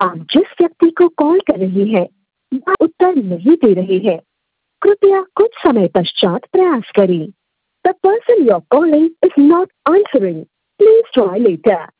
आप जिस व्यक्ति को कॉल कर रही हैं वह उत्तर नहीं दे रहे हैं। कृपया कुछ समय पश्चात प्रयास करें। The person you're calling is not answering. Please try later.